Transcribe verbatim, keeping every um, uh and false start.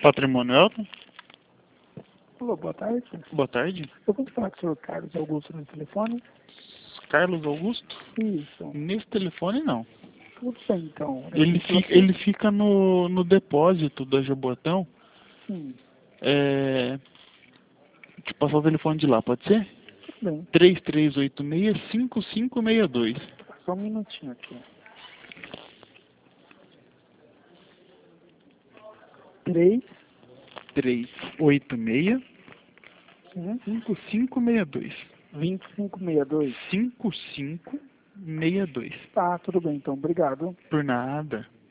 Patrimônio Elton? Alô, boa tarde. Boa tarde. Eu vou falar com o senhor Carlos Augusto no telefone? Carlos Augusto? Isso. Nesse telefone não. Tudo bem, então. Ele fica, ele fica no, no depósito da Jabotão. Sim, É... Deixa eu passar o telefone de lá, pode ser? tudo bem. três três oito seis, cinco cinco seis dois. Só um minutinho aqui. Três, três oito seis, sim, cinco cinco seis dois. vinte e cinco sessenta e dois. cinco cinco seis dois. Tá, tudo bem, então. Obrigado. Por nada.